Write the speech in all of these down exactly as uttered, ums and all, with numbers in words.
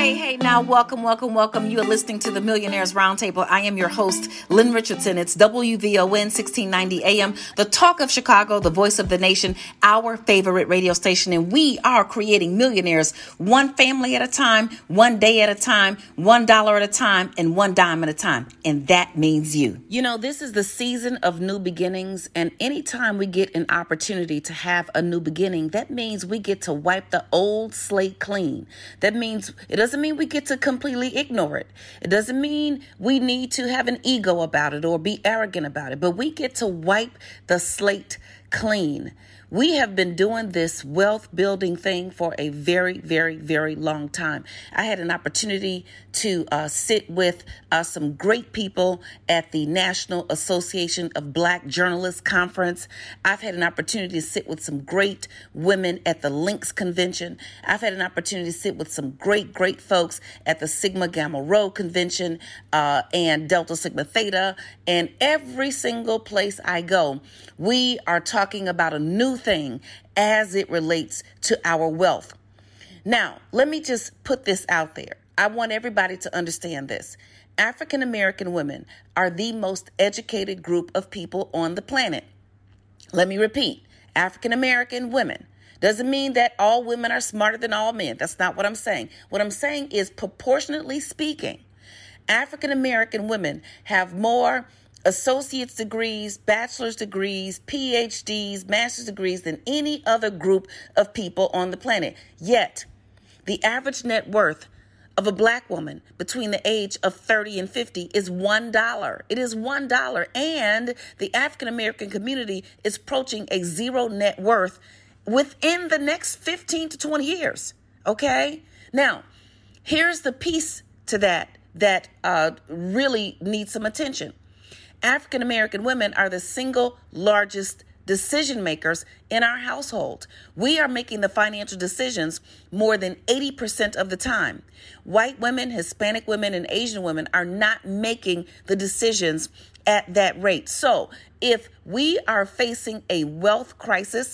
Hey, hey, now welcome, welcome, welcome. You are listening to the Millionaires Roundtable. I am your host, Lynn Richardson. It's W V O N sixteen ninety A M, the talk of Chicago, the voice of the nation, our favorite radio station. And we are creating millionaires one family at a time, one day at a time, one dollar at a time, and one dime at a time. And that means you. You know, this is the season of new beginnings. And anytime we get an opportunity to have a new beginning, that means we get to wipe the old slate clean. That means it doesn't mean we get to completely ignore it. It doesn't mean we need to have an ego about it or be arrogant about it, but we get to wipe the slate clean. We have been doing this wealth building thing for a very, very, very long time. I had an opportunity to uh, sit with uh, some great people at the National Association of Black Journalists Conference. I've had an opportunity to sit with some great women at the Lynx Convention. I've had an opportunity to sit with some great, great folks at the Sigma Gamma Rho Convention uh, and Delta Sigma Theta. And every single place I go, we are talking about a new thing as it relates to our wealth. Now, let me just put this out there. I want everybody to understand this. African American women are the most educated group of people on the planet. Let me repeat. African American women. Doesn't mean that all women are smarter than all men. That's not what I'm saying. What I'm saying is, proportionately speaking, African American women have more associate's degrees, bachelor's degrees, P H Ds, master's degrees than any other group of people on the planet. Yet, the average net worth of a black woman between the age of thirty and fifty is one dollar. It is one dollar. And the African American community is approaching a zero net worth within the next fifteen to twenty years. Okay? Now, here's the piece to that that uh, really needs some attention. African American women are the single largest decision makers in our household. We are making the financial decisions more than eighty percent of the time. White women, Hispanic women, and Asian women are not making the decisions at that rate. So if we are facing a wealth crisis,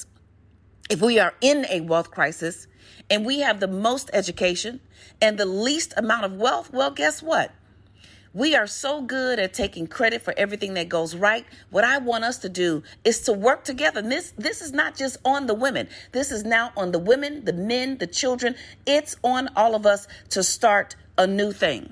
if we are in a wealth crisis, and we have the most education and the least amount of wealth, well, guess what? We are so good at taking credit for everything that goes right. What I want us to do is to work together. And this, this is not just on the women. This is now on the women, the men, the children. It's on all of us to start a new thing.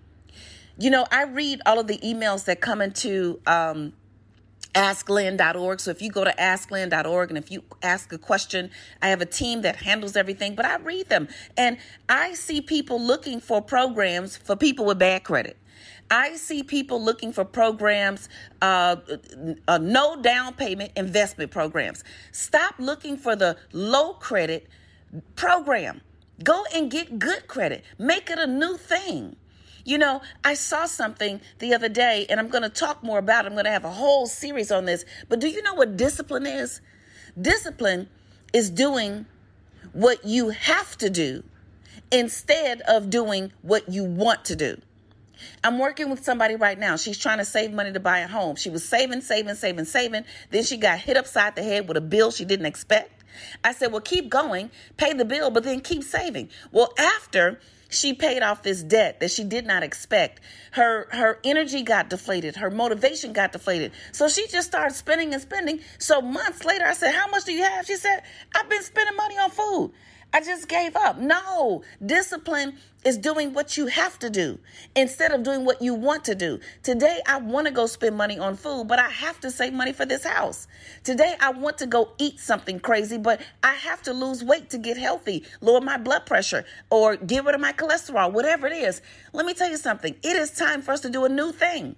You know, I read all of the emails that come into um, ask lynn dot org. So if you go to ask lynn dot org and if you ask a question, I have a team that handles everything, but I read them. And I see people looking for programs for people with bad credit. I see people looking for programs, uh, uh, no down payment investment programs. Stop looking for the low credit program. Go and get good credit. Make it a new thing. You know, I saw something the other day, and I'm going to talk more about it. I'm going to have a whole series on this. But do you know what discipline is? Discipline is doing what you have to do instead of doing what you want to do. I'm working with somebody right now. She's trying to save money to buy a home. She was saving, saving, saving, saving. Then she got hit upside the head with a bill she didn't expect. I said, well, keep going, pay the bill, but then keep saving. Well, after she paid off this debt that she did not expect, her, her energy got deflated. Her motivation got deflated. So she just started spending and spending. So months later, I said, how much do you have? She said, I've been spending money on food. I just gave up. No, discipline is doing what you have to do instead of doing what you want to do. Today, I want to go spend money on food, but I have to save money for this house. Today, I want to go eat something crazy, but I have to lose weight to get healthy, lower my blood pressure, or get rid of my cholesterol, whatever it is. Let me tell you something. It is time for us to do a new thing.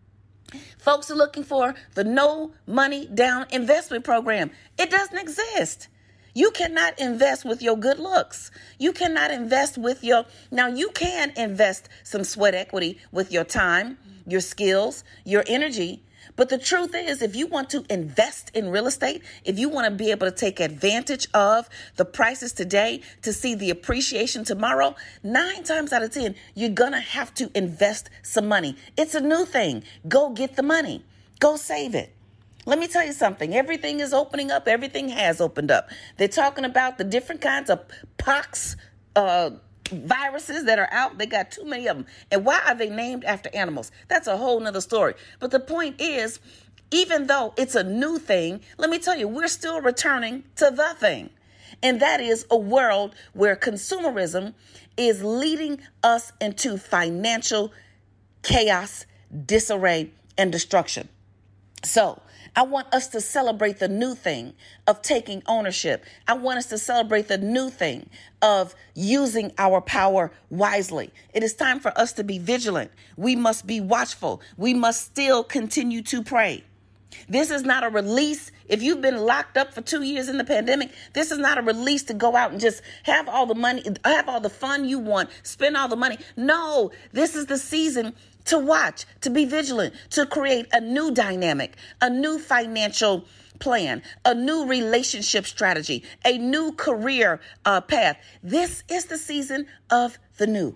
Folks are looking for the no money down investment program. It doesn't exist. You cannot invest with your good looks. You cannot invest with your, now you can invest some sweat equity with your time, your skills, your energy. But the truth is, if you want to invest in real estate, if you want to be able to take advantage of the prices today to see the appreciation tomorrow, nine times out of ten, you're going to have to invest some money. It's a new thing. Go get the money. Go save it. Let me tell you something. Everything is opening up. Everything has opened up. They're talking about the different kinds of pox, uh, viruses that are out. They got too many of them. And why are they named after animals? That's a whole nother story. But the point is, even though it's a new thing, let me tell you, we're still returning to the thing. And that is a world where consumerism is leading us into financial chaos, disarray, and destruction. So I want us to celebrate the new thing of taking ownership. I want us to celebrate the new thing of using our power wisely. It is time for us to be vigilant. We must be watchful. We must still continue to pray. This is not a release. If you've been locked up for two years in the pandemic, this is not a release to go out and just have all the money, have all the fun you want, spend all the money. No, this is the season to watch, to be vigilant, to create a new dynamic, a new financial plan, a new relationship strategy, a new career uh, path. This is the season of the new.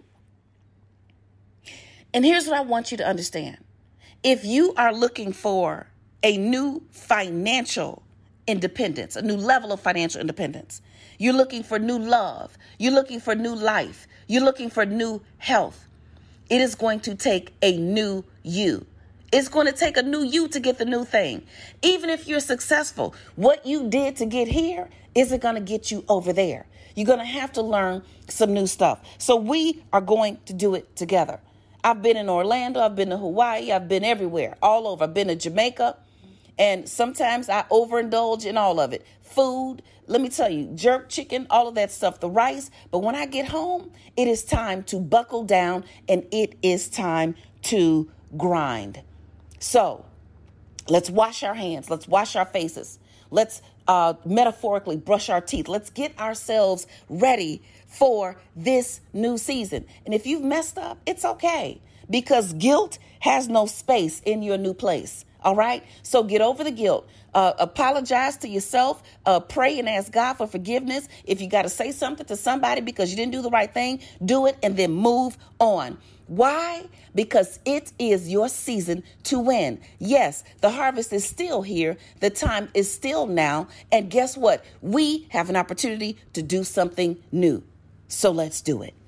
And here's what I want you to understand. If you are looking for a new financial independence, a new level of financial independence, you're looking for new love, you're looking for new life, you're looking for new health, it is going to take a new you. It's going to take a new you to get the new thing. Even if you're successful, what you did to get here isn't going to get you over there. You're going to have to learn some new stuff. So we are going to do it together. I've been in Orlando, I've been to Hawaii, I've been everywhere, all over. I've been to Jamaica. And sometimes I overindulge in all of it. Food, let me tell you, jerk chicken, all of that stuff, the rice. But when I get home, it is time to buckle down and it is time to grind. So let's wash our hands. Let's wash our faces. Let's uh, metaphorically brush our teeth. Let's get ourselves ready for this new season. And if you've messed up, it's okay, because guilt has no space in your new place. All right. So get over the guilt. Uh, apologize to yourself. Uh, pray and ask God for forgiveness. If you got to say something to somebody because you didn't do the right thing, do it and then move on. Why? Because it is your season to win. Yes, the harvest is still here. The time is still now. And guess what? We have an opportunity to do something new. So let's do it.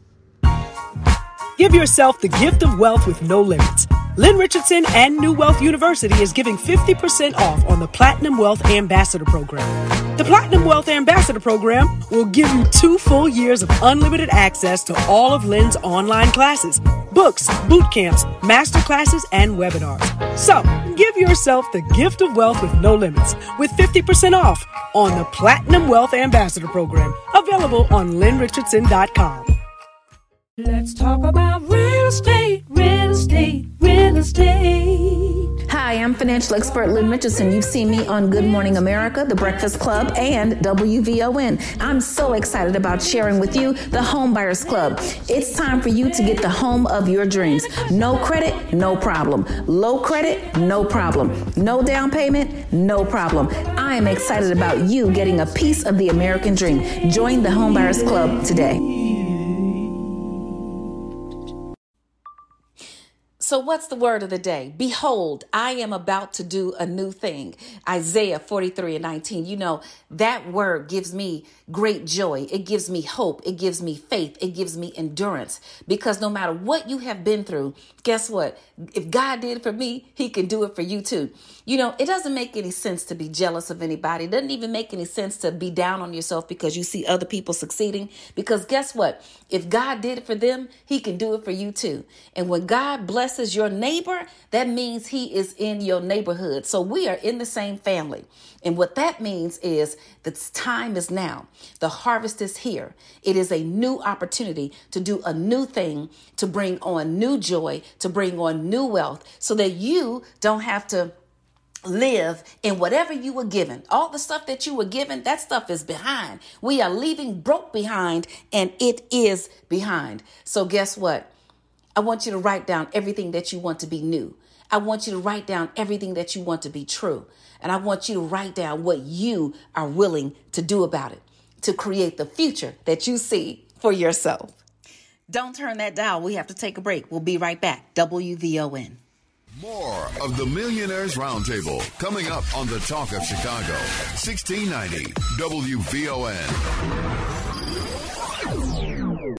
Give yourself the gift of wealth with no limits. Lynn Richardson and New Wealth University is giving fifty percent off on the Platinum Wealth Ambassador Program. The Platinum Wealth Ambassador Program will give you two full years of unlimited access to all of Lynn's online classes, books, boot camps, master classes, and webinars. So give yourself the gift of wealth with no limits with fifty percent off on the Platinum Wealth Ambassador Program, available on lynn richardson dot com. Let's talk about real estate, real estate, real estate. Hi, I'm financial expert Lynn Richardson. You've seen me on Good Morning America, The Breakfast Club, and W V O N. I'm so excited about sharing with you the Home Buyers Club. It's time for you to get the home of your dreams. No credit, no problem. Low credit, no problem. No down payment, no problem. I am excited about you getting a piece of the American dream. Join the Home Buyers Club today. So what's the word of the day? Behold, I am about to do a new thing. Isaiah forty-three and nineteen. You know, that word gives me great joy. It gives me hope. It gives me faith. It gives me endurance. Because no matter what you have been through, guess what? If God did it for me, he can do it for you too. You know, it doesn't make any sense to be jealous of anybody. It doesn't even make any sense to be down on yourself because you see other people succeeding. Because guess what? If God did it for them, he can do it for you too. And when God blesses your neighbor, that means he is in your neighborhood. So we are in the same family. And what that means is the time is now. The harvest is here. It is a new opportunity to do a new thing, to bring on new joy, to bring on new wealth, so that you don't have to live in whatever you were given. All the stuff that you were given, that stuff is behind. We are leaving broke behind, and it is behind. So guess what? I want you to write down everything that you want to be new. I want you to write down everything that you want to be true. And I want you to write down what you are willing to do about it to create the future that you see for yourself. Don't turn that dial. We have to take a break. We'll be right back. W V O N. More of the Millionaires Roundtable coming up on the Talk of Chicago, sixteen ninety W V O N.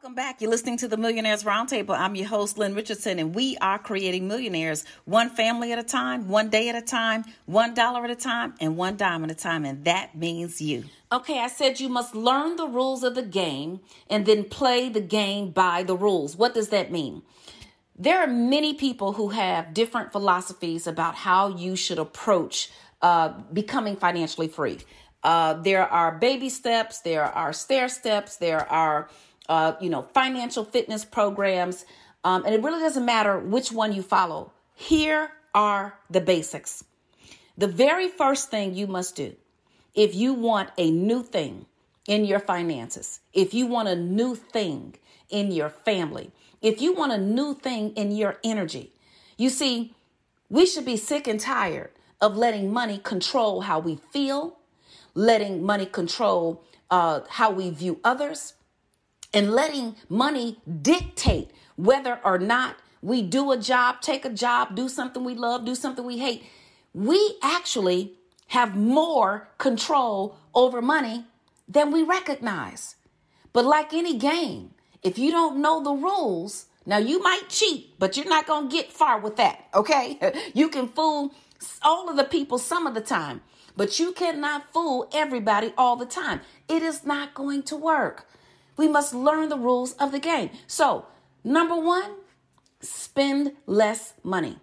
Welcome back. You're listening to the Millionaires Roundtable. I'm your host, Lynn Richardson, and we are creating millionaires one family at a time, one day at a time, one dollar at a time, and one dime at a time. And that means you. Okay, I said you must learn the rules of the game and then play the game by the rules. What does that mean? There are many people who have different philosophies about how you should approach uh, becoming financially free. Uh, there are baby steps, there are stair steps, there are Uh, you know, financial fitness programs. Um, and it really doesn't matter which one you follow. Here are the basics. The very first thing you must do if you want a new thing in your finances, if you want a new thing in your family, if you want a new thing in your energy, you see, we should be sick and tired of letting money control how we feel, letting money control uh, how we view others, and letting money dictate whether or not we do a job, take a job, do something we love, do something we hate. We actually have more control over money than we recognize. But like any game, if you don't know the rules, now you might cheat, but you're not going to get far with that, okay? You can fool all of the people some of the time, but you cannot fool everybody all the time. It is not going to work. We must learn the rules of the game. So, number one, spend less money.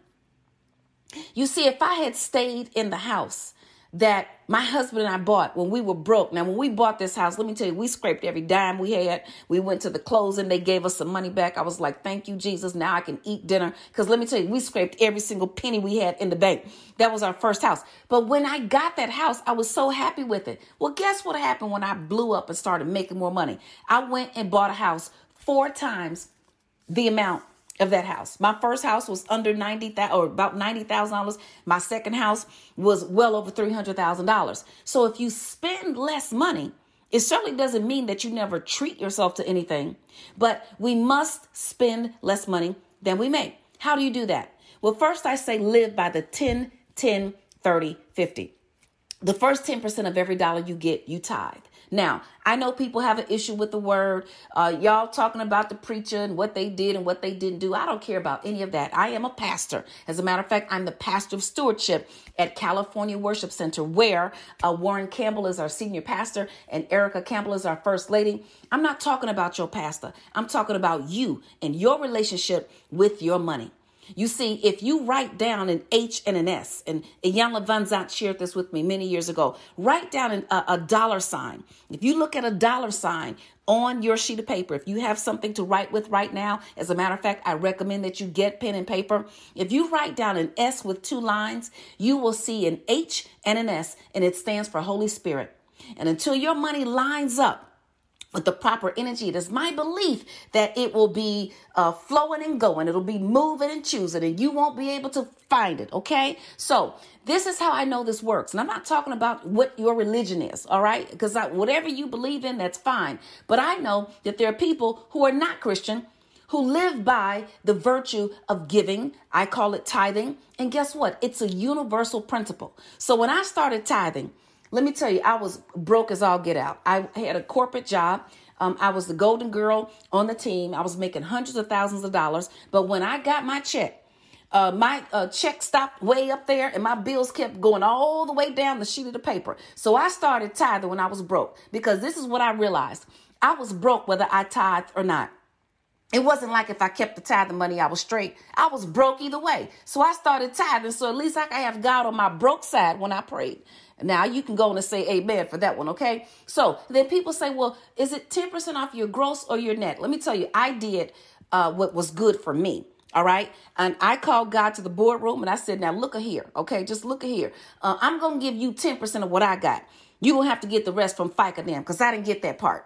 You see, if I had stayed in the house that my husband and I bought when we were broke. Now, when we bought this house, let me tell you, we scraped every dime we had. We went to the closing. They gave us some money back. I was like, thank you, Jesus. Now I can eat dinner. Because let me tell you, we scraped every single penny we had in the bank. That was our first house. But when I got that house, I was so happy with it. Well, guess what happened when I blew up and started making more money? I went and bought a house four times the amount of that house. My first house was under ninety thousand or about ninety thousand dollars. My second house was well over three hundred thousand dollars. So if you spend less money, it certainly doesn't mean that you never treat yourself to anything, but we must spend less money than we make. How do you do that? Well, first I say live by the ten, ten, thirty, fifty. The first ten percent of every dollar you get, you tithe. Now, I know people have an issue with the word. Uh, y'all talking about the preacher and what they did and what they didn't do. I don't care about any of that. I am a pastor. As a matter of fact, I'm the pastor of stewardship at California Worship Center, where uh, Warren Campbell is our senior pastor and Erica Campbell is our first lady. I'm not talking about your pastor. I'm talking about you and your relationship with your money. You see, if you write down an H and an S, and Iyanla Vanzant shared this with me many years ago, write down an, a, a dollar sign. If you look at a dollar sign on your sheet of paper, if you have something to write with right now, as a matter of fact, I recommend that you get pen and paper. If you write down an S with two lines, you will see an H and an S, and it stands for Holy Spirit. And until your money lines up with the proper energy, it is my belief that it will be uh, flowing and going. It'll be moving and choosing, and you won't be able to find it. Okay. So this is how I know this works. And I'm not talking about what your religion is. All right. Because whatever you believe in, that's fine. But I know that there are people who are not Christian who live by the virtue of giving. I call it tithing. And guess what? It's a universal principle. So when I started tithing, let me tell you, I was broke as all get out. I had a corporate job. Um, I was the golden girl on the team. I was making hundreds of thousands of dollars. But when I got my check, uh, my uh, check stopped way up there and my bills kept going all the way down the sheet of the paper. So I started tithing when I was broke, because this is what I realized. I was broke whether I tithed or not. It wasn't like if I kept the tithing money, I was straight. I was broke either way. So I started tithing. So at least I could have God on my broke side when I prayed. Now you can go on and say amen for that one. Okay. So then people say, well, is it ten percent off your gross or your net? Let me tell you, I did uh, what was good for me. All right. And I called God to the boardroom and I said, now look at here. Okay. Just look at here. Uh, I'm going to give you ten percent of what I got. You don't have to get the rest from FICA then, because I didn't get that part.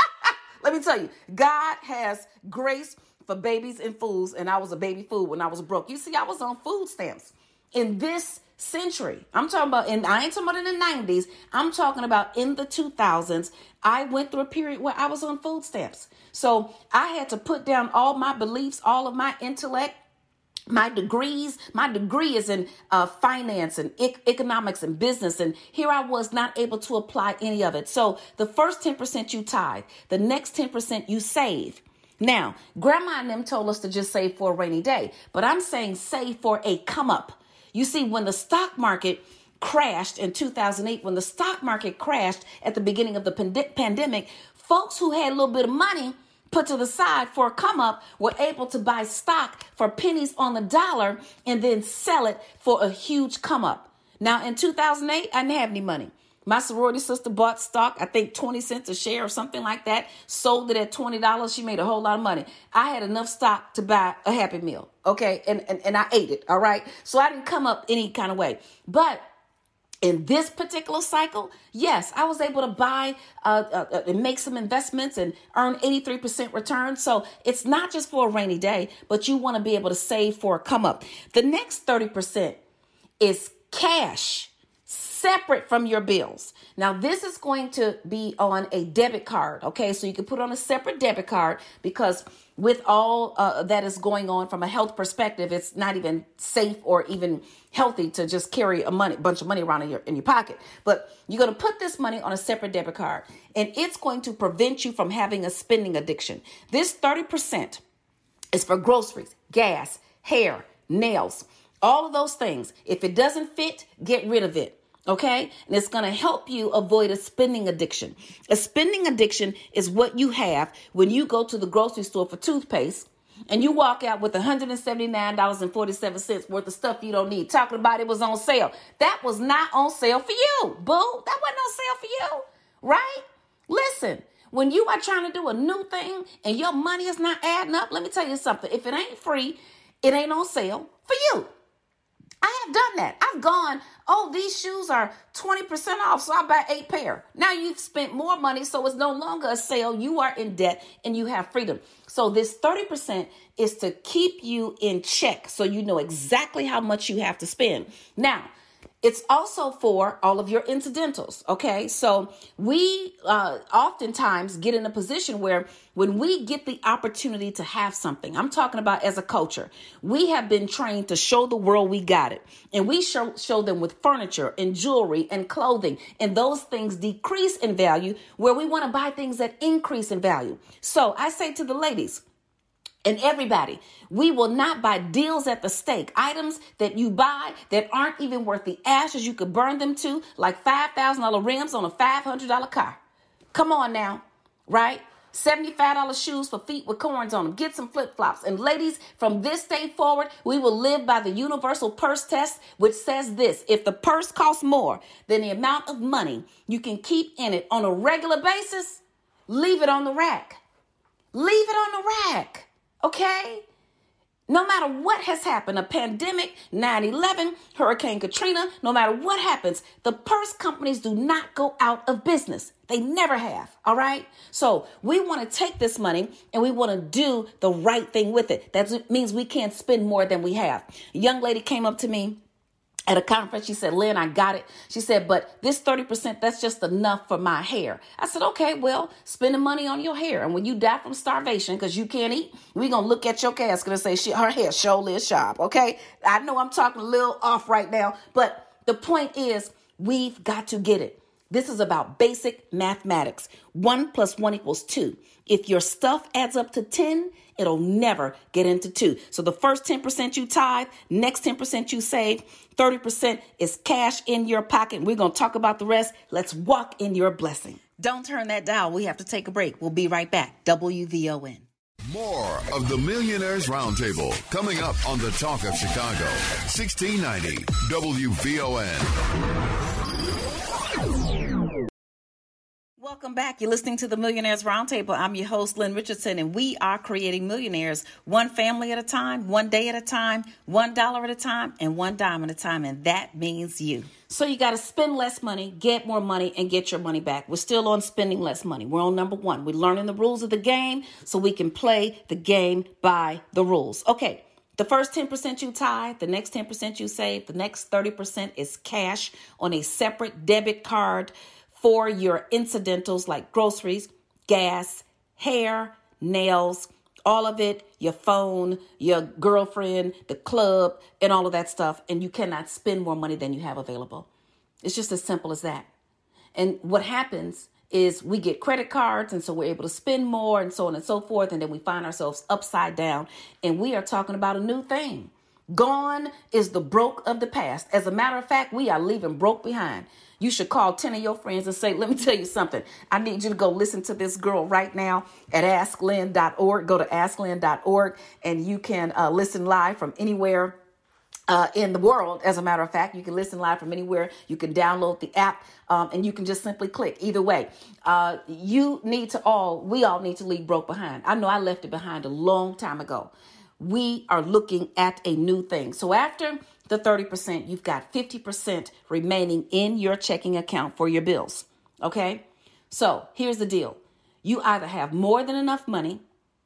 Let me tell you, God has grace for babies and fools. And I was a baby fool when I was broke. You see, I was on food stamps in this century. I'm talking about, and I ain't talking about in the nineties. I'm talking about in the two thousands. I went through a period where I was on food stamps. So I had to put down all my beliefs, all of my intellect, my degrees. My degree is in uh, finance and ec- economics and business. And here I was not able to apply any of it. So the first ten percent you tithe, the next ten percent you save. Now, grandma and them told us to just save for a rainy day, but I'm saying save for a come up. You see, when the stock market crashed in two thousand eight, when the stock market crashed at the beginning of the pand- pandemic, folks who had a little bit of money put to the side for a come up were able to buy stock for pennies on the dollar and then sell it for a huge come up. Now, in two thousand eight, I didn't have any money. My sorority sister bought stock, I think twenty cents a share or something like that, sold it at twenty dollars. She made a whole lot of money. I had enough stock to buy a Happy Meal, okay? And, and, and I ate it, all right? So I didn't come up any kind of way. But in this particular cycle, yes, I was able to buy uh, uh, and make some investments and earn eighty-three percent return. So it's not just for a rainy day, but you want to be able to save for a come up. The next thirty percent is cash, separate from your bills. Now, this is going to be on a debit card, okay? So you can put on a separate debit card because with all uh, that is going on from a health perspective, it's not even safe or even healthy to just carry a money, bunch of money around in your, in your pocket. But you're going to put this money on a separate debit card, and it's going to prevent you from having a spending addiction. This thirty percent is for groceries, gas, hair, nails, all of those things. If it doesn't fit, get rid of it. Okay. And it's going to help you avoid a spending addiction. A spending addiction is what you have when you go to the grocery store for toothpaste and you walk out with one hundred seventy-nine dollars and forty-seven cents worth of stuff you don't need, talking about it was on sale. That was not on sale for you, boo. That wasn't on sale for you, right? Listen, when you are trying to do a new thing and your money is not adding up, let me tell you something. If it ain't free, it ain't on sale for you. I have done that. I've gone, oh, these shoes are twenty percent off, so I buy eight pair. Now you've spent more money, so it's no longer a sale. You are in debt and you have freedom. So this thirty percent is to keep you in check so you know exactly how much you have to spend. Now, it's also for all of your incidentals, okay? So we uh, oftentimes get in a position where when we get the opportunity to have something, I'm talking about as a culture, we have been trained to show the world we got it. And we show, show them with furniture and jewelry and clothing. And those things decrease in value where we want to buy things that increase in value. So I say to the ladies, and everybody, we will not buy deals at the stake, items that you buy that aren't even worth the ashes you could burn them to, like five thousand dollars rims on a five hundred dollars car. Come on now, right? seventy-five dollars shoes for feet with corns on them. Get some flip-flops. And ladies, from this day forward, we will live by the universal purse test, which says this: if the purse costs more than the amount of money you can keep in it on a regular basis, leave it on the rack. Leave it on the rack. Okay? No matter what has happened, a pandemic, nine eleven, Hurricane Katrina, no matter what happens, the purse companies do not go out of business. They never have. All right? So we want to take this money and we want to do the right thing with it. That means we can't spend more than we have. A young lady came up to me at a conference. She said, Lynn, I got it. She said, but this thirty percent, that's just enough for my hair. I said, okay, well, spending money on your hair. And when you die from starvation because you can't eat, we're going to look at your casket and say, she, her hair surely is sharp. Okay. I know I'm talking a little off right now, but the point is we've got to get it. This is about basic mathematics. One plus one equals two. If your stuff adds up to ten, it'll never get into two. So the first ten percent you tithe, next ten percent you save, thirty percent is cash in your pocket. We're going to talk about the rest. Let's walk in your blessing. Don't turn that dial. We have to take a break. We'll be right back. W V O N. More of the Millionaires Roundtable coming up on the Talk of Chicago. sixteen ninety W V O N. Welcome back. You're listening to the Millionaires Roundtable. I'm your host, Lynn Richardson, and we are creating millionaires one family at a time, one day at a time, one dollar at a time, and one dime at a time. And that means you. So you got to spend less money, get more money, and get your money back. We're still on spending less money. We're on number one. We're learning the rules of the game so we can play the game by the rules. Okay. The first ten percent you tithe, the next ten percent you save, the next thirty percent is cash on a separate debit card for your incidentals like groceries, gas, hair, nails, all of it, your phone, your girlfriend, the club, and all of that stuff. And you cannot spend more money than you have available. It's just as simple as that. And what happens is we get credit cards, and so we're able to spend more and so on and so forth. And then we find ourselves upside down, and we are talking about a new thing. Gone is the broke of the past. As a matter of fact, we are leaving broke behind. You should call ten of your friends and say, let me tell you something. I need you to go listen to this girl right now at ask lynn dot org. Go to ask lynn dot org and you can uh, listen live from anywhere uh, in the world. As a matter of fact, you can listen live from anywhere. You can download the app um, and you can just simply click. Either way, uh, you need to all, we all need to leave broke behind. I know I left it behind a long time ago. We are looking at a new thing. So after the thirty percent, you've got fifty percent remaining in your checking account for your bills. Okay. So here's the deal. You either have more than enough money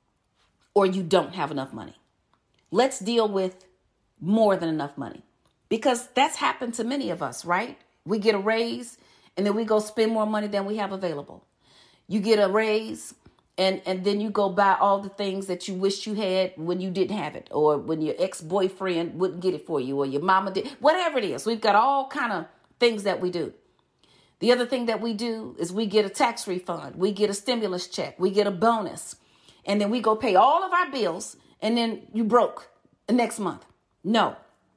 or you don't have enough money. Let's deal with more than enough money, because that's happened to many of us, right? We get a raise and then we go spend more money than we have available. You get a raise And and then you go buy all the things that you wish you had when you didn't have it, or when your ex-boyfriend wouldn't get it for you, or your mama did, whatever it is. We've got all kind of things that we do. The other thing that we do is we get a tax refund. We get a stimulus check. We get a bonus. And then we go pay all of our bills, and then you broke the next month. No.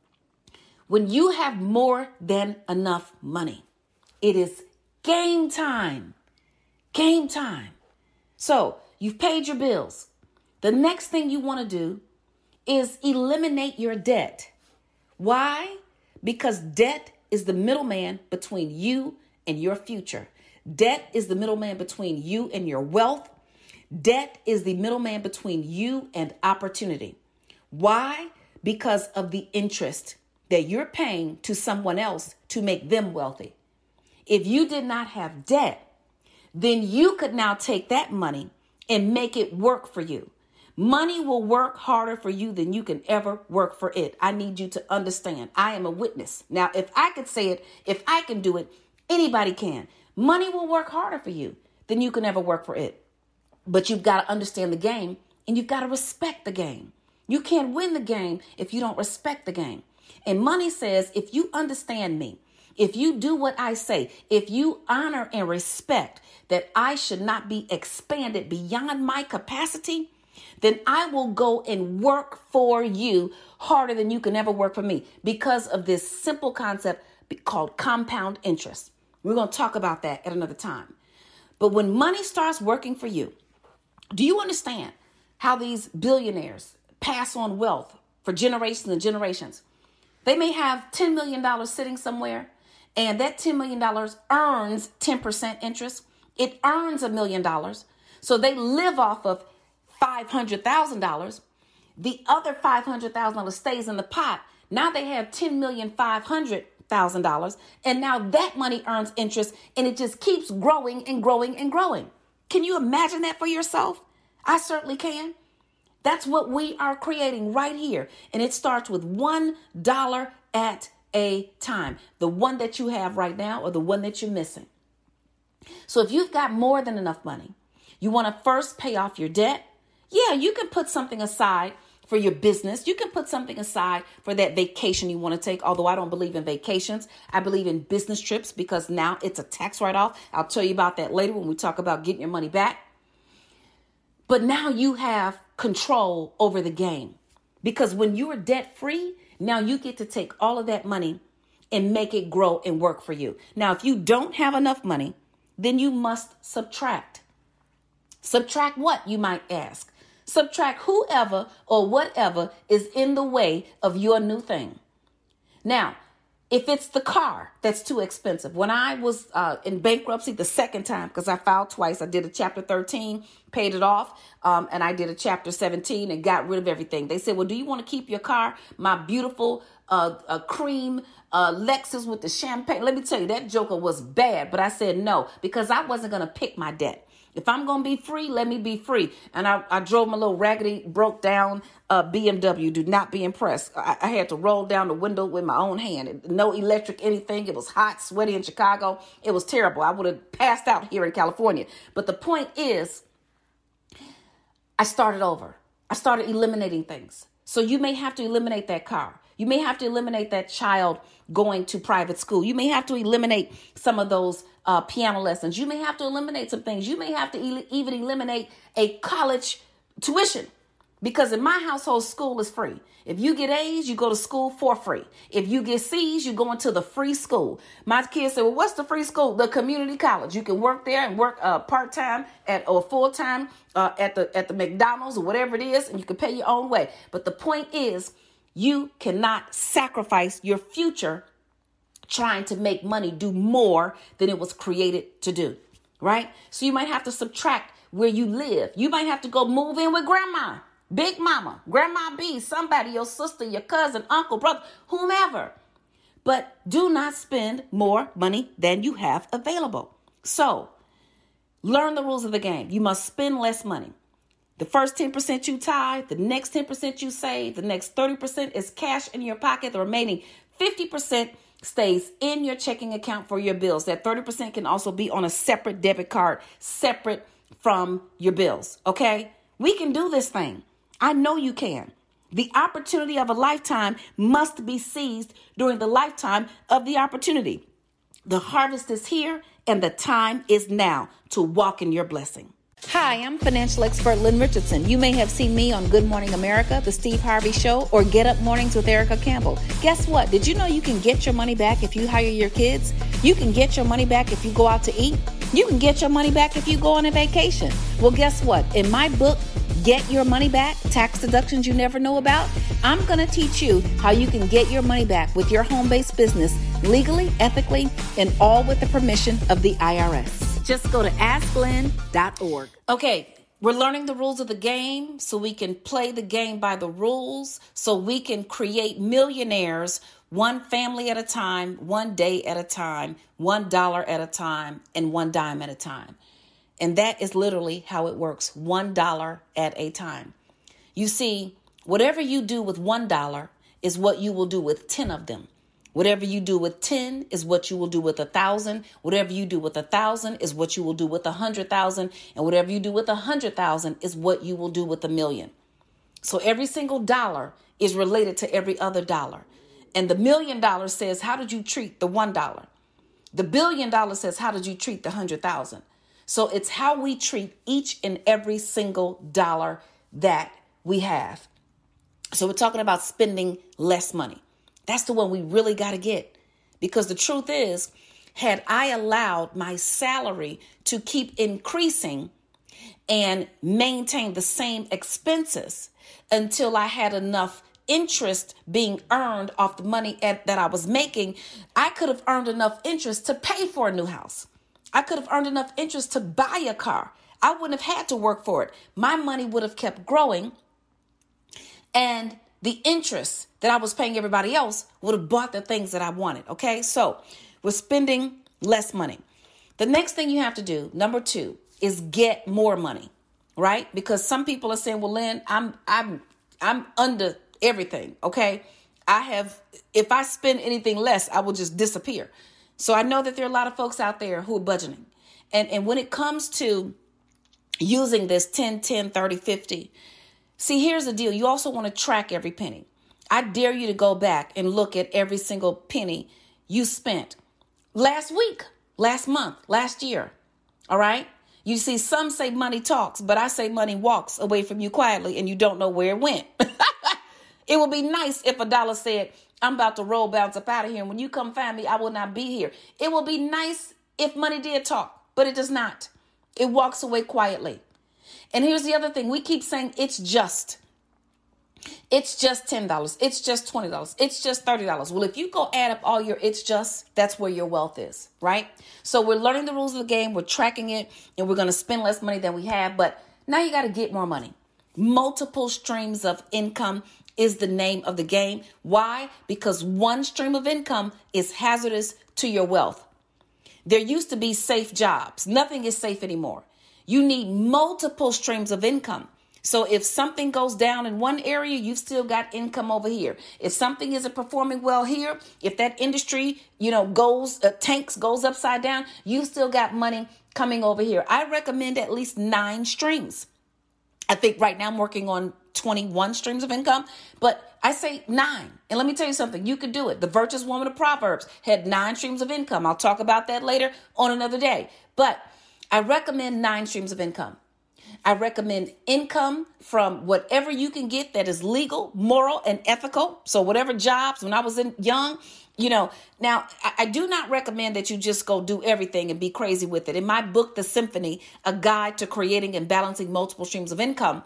When you have more than enough money, it is game time. Game time. So you've paid your bills. The next thing you want to do is eliminate your debt. Why? Because debt is the middleman between you and your future. Debt is the middleman between you and your wealth. Debt is the middleman between you and opportunity. Why? Because of the interest that you're paying to someone else to make them wealthy. If you did not have debt, then you could now take that money and make it work for you. Money will work harder for you than you can ever work for it. I need you to understand. I am a witness. Now, if I could say it, if I can do it, anybody can. Money will work harder for you than you can ever work for it. But you've got to understand the game, and you've got to respect the game. You can't win the game if you don't respect the game. And money says, if you understand me, if you do what I say, if you honor and respect that I should not be expanded beyond my capacity, then I will go and work for you harder than you can ever work for me, because of this simple concept called compound interest. We're going to talk about that at another time. But when money starts working for you, do you understand how these billionaires pass on wealth for generations and generations? They may have ten million dollars sitting somewhere, and that ten million dollars earns ten percent interest. It earns a million dollars. So they live off of five hundred thousand dollars. The other five hundred thousand dollars stays in the pot. Now they have ten million five hundred thousand dollars. And now that money earns interest, and it just keeps growing and growing and growing. Can you imagine that for yourself? I certainly can. That's what we are creating right here. And it starts with one dollar at a time. The one that you have right now, or the one that you're missing. So if you've got more than enough money, you want to first pay off your debt. Yeah, you can put something aside for your business. You can put something aside for that vacation you want to take. Although I don't believe in vacations. I believe in business trips, because now it's a tax write-off. I'll tell you about that later when we talk about getting your money back. But now you have control over the game, because when you are debt free, now you get to take all of that money and make it grow and work for you. Now, if you don't have enough money, then you must subtract. Subtract what, you might ask? Subtract whoever or whatever is in the way of your new thing. Now, if it's the car that's too expensive. When I was uh, in bankruptcy the second time, because I filed twice, I did a chapter thirteen, paid it off, um, and I did a chapter seventeen and got rid of everything. They said, well, do you want to keep your car? My beautiful uh, uh, cream uh, Lexus with the champagne. Let me tell you, that joker was bad. But I said no, because I wasn't going to pick my debt. If I'm going to be free, let me be free. And I, I drove my little raggedy, broke down uh, B M W. Do not be impressed. I, I had to roll down the window with my own hand. No electric anything. It was hot, sweaty in Chicago. It was terrible. I would have passed out here in California. But the point is, I started over. I started eliminating things. So you may have to eliminate that car. You You may have to eliminate that child going to private school. You may have to eliminate some of those uh, piano lessons. You may have to eliminate some things. You may have to e- even eliminate a college tuition, because in my household, school is free. If you get A's, you go to school for free. If you get C's, you go into the free school. My kids say, well, what's the free school? The community college. You can work there and work uh, part-time at or full-time uh, at the at the McDonald's or whatever it is, and you can pay your own way. But the point is, you cannot sacrifice your future trying to make money do more than it was created to do, right? So you might have to subtract where you live. You might have to go move in with grandma, big mama, grandma B, somebody, your sister, your cousin, uncle, brother, whomever. But do not spend more money than you have available. So learn the rules of the game. You must spend less money. The first ten percent you tithe, the next ten percent you save, the next thirty percent is cash in your pocket. The remaining fifty percent stays in your checking account for your bills. That thirty percent can also be on a separate debit card, separate from your bills. Okay? We can do this thing. I know you can. The opportunity of a lifetime must be seized during the lifetime of the opportunity. The harvest is here and the time is now to walk in your blessing. Hi, I'm financial expert Lynn Richardson. You may have seen me on Good Morning America, The Steve Harvey Show, or Get Up Mornings with Erica Campbell. Guess what? Did you know you can get your money back if you hire your kids? You can get your money back if you go out to eat. You can get your money back if you go on a vacation. Well, guess what? In my book, Get Your Money Back, Tax Deductions You Never Know About, I'm going to teach you how you can get your money back with your home-based business legally, ethically, and all with the permission of the I R S. Just go to ask lynn dot org. Okay, we're learning the rules of the game so we can play the game by the rules, so we can create millionaires one family at a time, one day at a time, one dollar at a time, and one dime at a time. And that is literally how it works, one dollar at a time. You see, whatever you do with one dollar is what you will do with ten of them. Whatever you do with ten is what you will do with a thousand. Whatever you do with a thousand is what you will do with a hundred thousand. And whatever you do with a hundred thousand is what you will do with a million. So every single dollar is related to every other dollar. And the million dollars says, how did you treat the one dollar? The billion dollars says, how did you treat the hundred thousand? So it's how we treat each and every single dollar that we have. So we're talking about spending less money. That's the one we really got to get, because the truth is, had I allowed my salary to keep increasing and maintain the same expenses until I had enough interest being earned off the money at, that I was making, I could have earned enough interest to pay for a new house. I could have earned enough interest to buy a car. I wouldn't have had to work for it. My money would have kept growing, and the interest that I was paying everybody else would have bought the things that I wanted. Okay, so we're spending less money. The next thing you have to do, number two, is get more money, right? Because some people are saying, well, Lynn, I'm I'm I'm under everything. Okay, I have, if I spend anything less, I will just disappear. So I know that there are a lot of folks out there who are budgeting. And, and when it comes to using this ten, ten, thirty, fifty, see, here's the deal. You also want to track every penny. I dare you to go back and look at every single penny you spent last week, last month, last year. All right. You see, some say money talks, but I say money walks away from you quietly and you don't know where it went. It would be nice if a dollar said, I'm about to roll, bounce up out of here, and when you come find me, I will not be here. It would be nice if money did talk, but it does not. It walks away quietly. And here's the other thing. We keep saying it's just. It's just ten dollars. It's just twenty dollars. It's just thirty dollars. Well, if you go add up all your it's just, that's where your wealth is, right? So we're learning the rules of the game. We're tracking it, and we're going to spend less money than we have. But now you got to get more money. Multiple streams of income is the name of the game. Why? Because one stream of income is hazardous to your wealth. There used to be safe jobs. Nothing is safe anymore. You need multiple streams of income. So if something goes down in one area, you've still got income over here. If something isn't performing well here, if that industry, you know, goes, uh, tanks, goes upside down, you've still got money coming over here. I recommend at least nine streams. I think right now I'm working on twenty-one streams of income, but I say nine. And let me tell you something, you could do it. The virtuous woman of Proverbs had nine streams of income. I'll talk about that later on another day. But I recommend nine streams of income. I recommend income from whatever you can get that is legal, moral, and ethical. So whatever jobs, when I was in young, you know, now I, I do not recommend that you just go do everything and be crazy with it. In my book, The Symphony, A Guide to Creating and Balancing Multiple Streams of Income,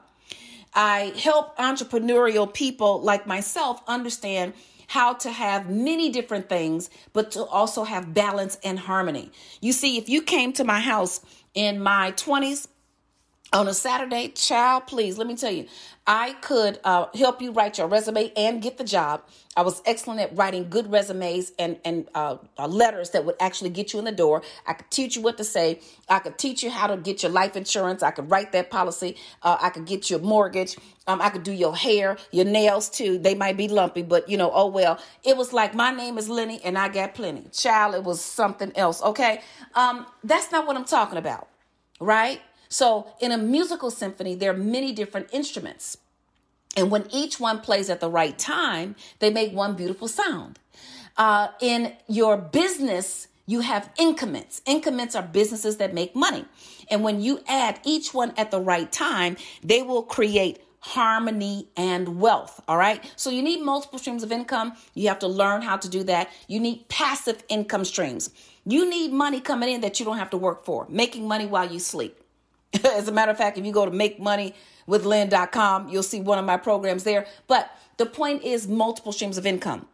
I help entrepreneurial people like myself understand how to have many different things, but to also have balance and harmony. You see, if you came to my house in my twenties, on a Saturday, child, please, let me tell you, I could uh, help you write your resume and get the job. I was excellent at writing good resumes and, and uh, uh, letters that would actually get you in the door. I could teach you what to say. I could teach you how to get your life insurance. I could write that policy. Uh, I could get you a mortgage. Um, I could do your hair, your nails too. They might be lumpy, but you know, oh well. It was like, my name is Lenny and I got plenty. Child, it was something else, okay? Um, that's not what I'm talking about, right? So in a musical symphony, there are many different instruments. And when each one plays at the right time, they make one beautiful sound. Uh, in your business, you have increments. Increments are businesses that make money. And when you add each one at the right time, they will create harmony and wealth. All right. So you need multiple streams of income. You have to learn how to do that. You need passive income streams. You need money coming in that you don't have to work for, making money while you sleep. As a matter of fact, if you go to make money with lynn dot com, you'll see one of my programs there. But the point is multiple streams of income.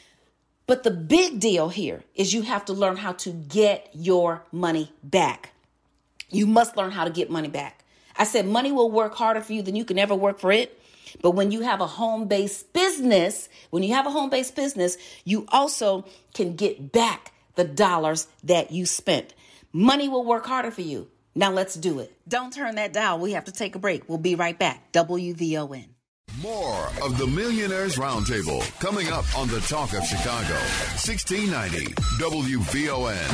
But the big deal here is you have to learn how to get your money back. You must learn how to get money back. I said money will work harder for you than you can ever work for it. But when you have a home-based business, when you have a home-based business, you also can get back the dollars that you spent. Money will work harder for you. Now let's do it. Don't turn that dial. We have to take a break. We'll be right back. W V O N. More of the Millionaires Roundtable coming up on the Talk of Chicago. sixteen ninety W V O N.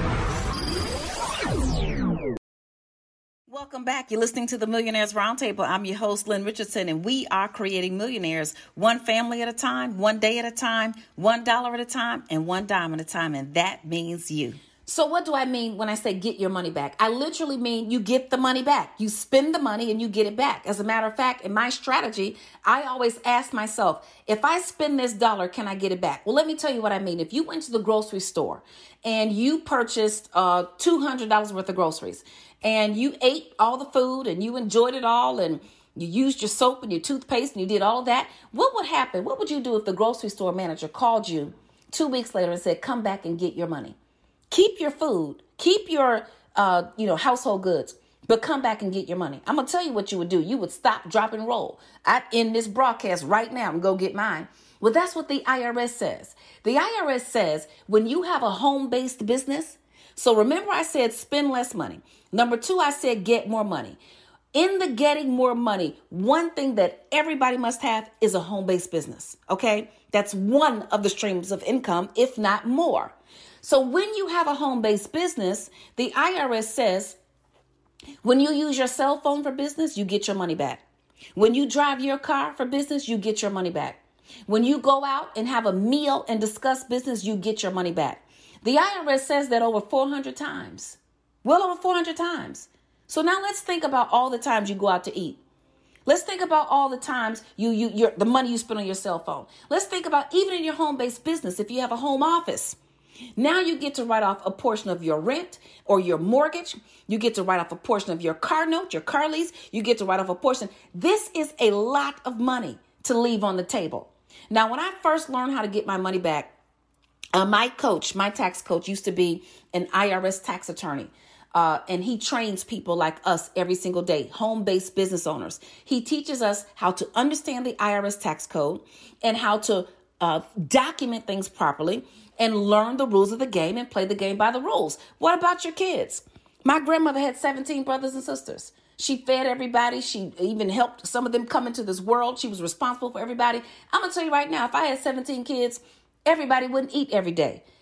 Welcome back. You're listening to the Millionaires Roundtable. I'm your host, Lynn Richardson, and we are creating millionaires one family at a time, one day at a time, one dollar at a time, and one dime at a time. And that means you. So what do I mean when I say get your money back? I literally mean you get the money back. You spend the money and you get it back. As a matter of fact, in my strategy, I always ask myself, if I spend this dollar, can I get it back? Well, let me tell you what I mean. If you went to the grocery store and you purchased uh, two hundred dollars worth of groceries and you ate all the food and you enjoyed it all and you used your soap and your toothpaste and you did all that, what would happen? What would you do if the grocery store manager called you two weeks later and said, come back and get your money? Keep your food, keep your, uh, you know, household goods, but come back and get your money. I'm going to tell you what you would do. You would stop, drop, and roll. I end this broadcast right now and go get mine. Well, that's what the I R S says. The I R S says when you have a home-based business, so remember I said spend less money. Number two, I said get more money. In the getting more money, one thing that everybody must have is a home-based business, okay? That's one of the streams of income, if not more. So when you have a home-based business, the I R S says when you use your cell phone for business, you get your money back. When you drive your car for business, you get your money back. When you go out and have a meal and discuss business, you get your money back. The I R S says that over four hundred times, well over four hundred times. So now let's think about all the times you go out to eat. Let's think about all the times you, you, your, the money you spend on your cell phone. Let's think about even in your home-based business, if you have a home office. Now you get to write off a portion of your rent or your mortgage. You get to write off a portion of your car note, your car lease. You get to write off a portion. This is a lot of money to leave on the table. Now, when I first learned how to get my money back, uh, my coach, my tax coach used to be an I R S tax attorney. Uh, and he trains people like us every single day, home-based business owners. He teaches us how to understand the I R S tax code and how to uh, document things properly and learn the rules of the game and play the game by the rules. What about your kids? My grandmother had seventeen brothers and sisters. She fed everybody. She even helped some of them come into this world. She was responsible for everybody. I'm going to tell you right now, if I had seventeen kids, everybody wouldn't eat every day.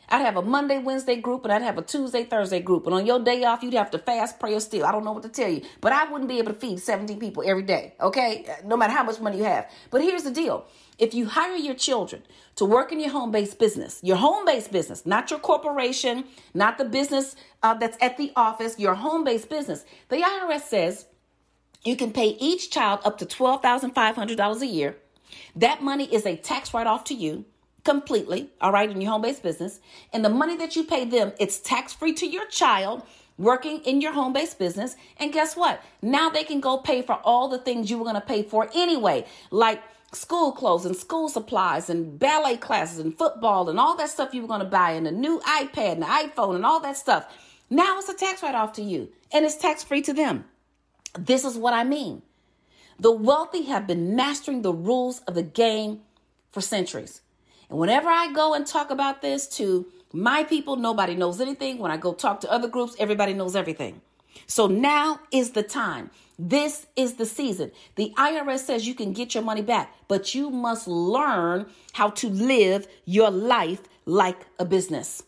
I'd have a Monday, Wednesday group, and I'd have a Tuesday, Thursday group. And on your day off, you'd have to fast, pray, or steal. I don't know what to tell you. But I wouldn't be able to feed seventeen people every day, okay? No matter how much money you have. But here's the deal. If you hire your children to work in your home-based business, your home-based business, not your corporation, not the business uh, that's at the office, your home-based business, the I R S says you can pay each child up to twelve thousand five hundred dollars a year. That money is a tax write-off to you completely, all right, in your home-based business. And the money that you pay them, it's tax-free to your child working in your home-based business. And guess what? Now they can go pay for all the things you were going to pay for anyway, like school clothes and school supplies and ballet classes and football and all that stuff you were going to buy, and a new iPad and an iPhone and all that stuff. Now it's a tax write-off to you, and it's tax-free to them. This is what I mean. The wealthy have been mastering the rules of the game for centuries. And whenever I go and talk about this to my people, nobody knows anything. When I go talk to other groups, everybody knows everything. So now is the time. This is the season. The I R S says you can get your money back, but you must learn how to live your life like a business.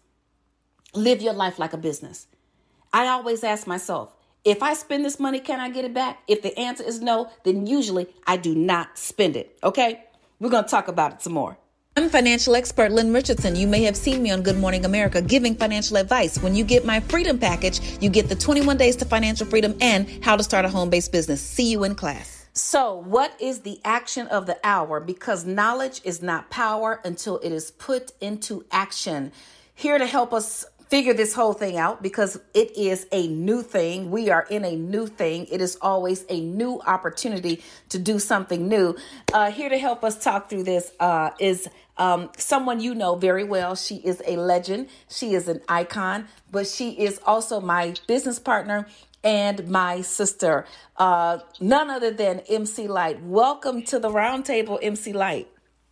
Live your life like a business. I always ask myself, if I spend this money, can I get it back? If the answer is no, then usually I do not spend it. Okay? We're going to talk about it some more. I'm financial expert Lynn Richardson. You may have seen me on Good Morning America giving financial advice. When you get my freedom package, you get the twenty-one days to financial freedom and how to start a home-based business. See you in class. So what is the action of the hour? Because knowledge is not power until it is put into action. Here to help us figure this whole thing out, because it is a new thing. We are in a new thing. It is always a new opportunity to do something new. Uh, here to help us talk through this uh, is um, someone you know very well. She is a legend. She is an icon, but she is also my business partner and my sister. Uh, none other than M C Lyte. Welcome to the roundtable, M C Lyte.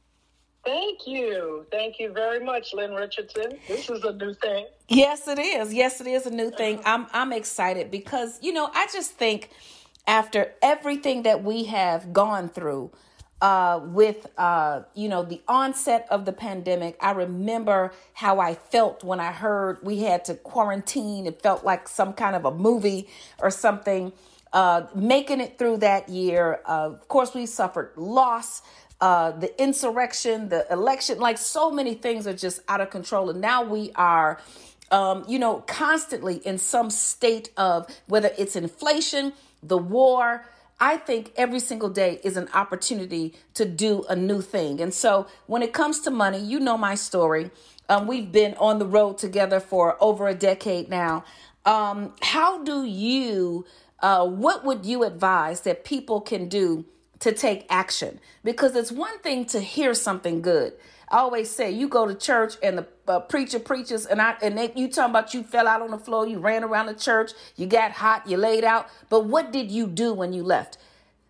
Thank you. Thank you very much, Lynn Richardson. This is a new thing. Yes, it is. Yes, it is a new thing. I'm I'm excited because, you know, I just think after everything that we have gone through uh, with, uh, you know, the onset of the pandemic, I remember how I felt when I heard we had to quarantine. It felt like some kind of a movie or something. Uh, making it through that year, uh, of course, we suffered loss. Uh, the insurrection, the election, like so many things are just out of control. And now we are, um, you know, constantly in some state of, whether it's inflation, the war. I think every single day is an opportunity to do a new thing. And so when it comes to money, you know my story. Um, we've been on the road together for over a decade now. Um, how do you, uh, what would you advise that people can do to take action? Because it's one thing to hear something good. I always say, you go to church and the uh, preacher preaches and I and they, you talking about you fell out on the floor, you ran around the church, you got hot, you laid out. But what did you do when you left?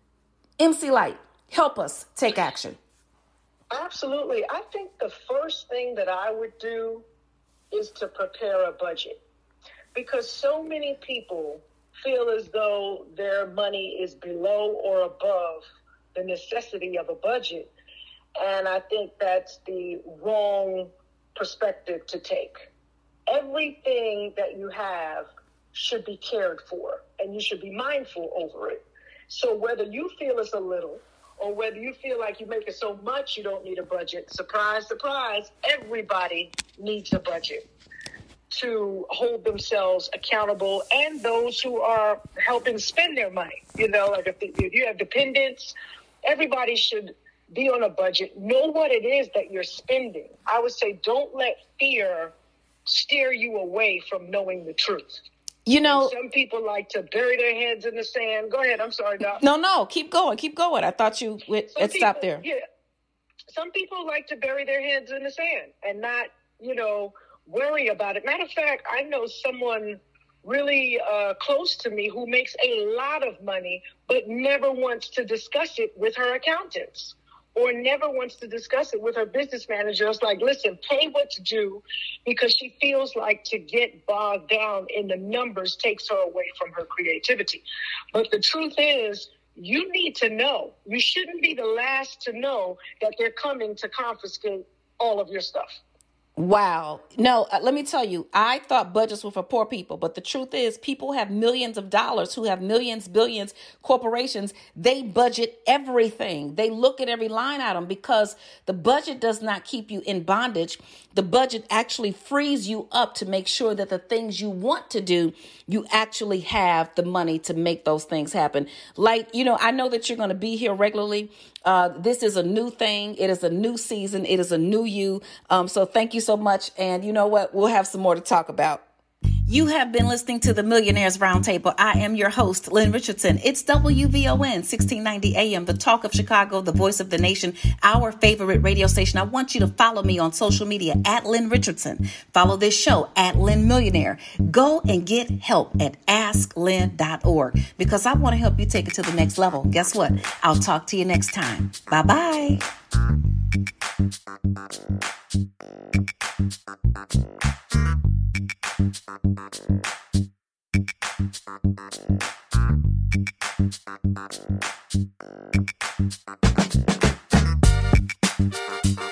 M C Lyte, help us take action. Absolutely. I think the first thing that I would do is to prepare a budget, because so many people feel as though their money is below or above the necessity of a budget. And I think that's the wrong perspective to take. Everything that you have should be cared for, and you should be mindful over it. So whether you feel it's a little, or whether you feel like you make it so much you don't need a budget, surprise, surprise, everybody needs a budget to hold themselves accountable, and those who are helping spend their money. You know, like if, if you have dependents, everybody should be on a budget. Know what it is that you're spending. I would say don't let fear steer you away from knowing the truth. You know, and some people like to bury their heads in the sand. Go ahead. I'm sorry, Doc. No, no, keep going. Keep going. I thought you would stop there. Yeah. Some people like to bury their heads in the sand and not, you know, worry about it. Matter of fact, I know someone really uh, close to me who makes a lot of money, but never wants to discuss it with her accountants, or never wants to discuss it with her business manager. It's like, listen, pay what's due, because she feels like to get bogged down in the numbers takes her away from her creativity. But the truth is, you need to know. You shouldn't be the last to know that they're coming to confiscate all of your stuff. Wow. No, uh, let me tell you, I thought budgets were for poor people, but the truth is people have millions of dollars who have millions, billions, corporations. They budget everything. They look at every line item because the budget does not keep you in bondage. The budget actually frees you up to make sure that the things you want to do, you actually have the money to make those things happen. Like, you know, I know that you're going to be here regularly. Uh, this is a new thing. It is a new season. It is a new you. Um, so thank you so much. And you know what? We'll have some more to talk about. You have been listening to the Millionaires Roundtable. I am your host, Lynn Richardson. It's W V O N sixteen ninety A M, the talk of Chicago, the voice of the nation, our favorite radio station. I want you to follow me on social media at Lynn Richardson. Follow this show at Lynn Millionaire. Go and get help at ask lynn dot org because I want to help you take it to the next level. Guess what? I'll talk to you next time. Bye-bye. Thank you.